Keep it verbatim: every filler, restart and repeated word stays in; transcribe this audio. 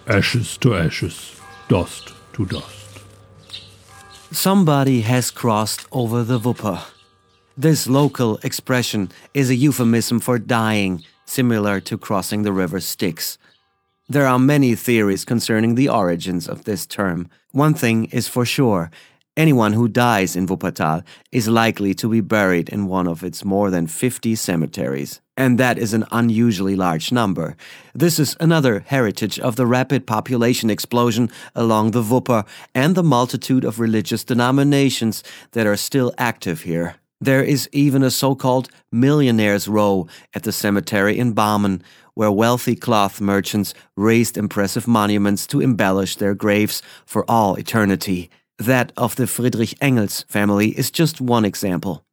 Ashes to ashes, dust to dust. Somebody has crossed over the Wupper. This local expression is a euphemism for dying, similar to crossing the river Styx. There are many theories concerning the origins of this term. One thing is for sure. Anyone who dies in Wuppertal is likely to be buried in one of its more than fifty cemeteries. And that is an unusually large number. This is another heritage of the rapid population explosion along the Wupper and the multitude of religious denominations that are still active here. There is even a so-called Millionaires' Row at the cemetery in Barmen, where wealthy cloth merchants raised impressive monuments to embellish their graves for all eternity. That of the Friedrich Engels family is just one example.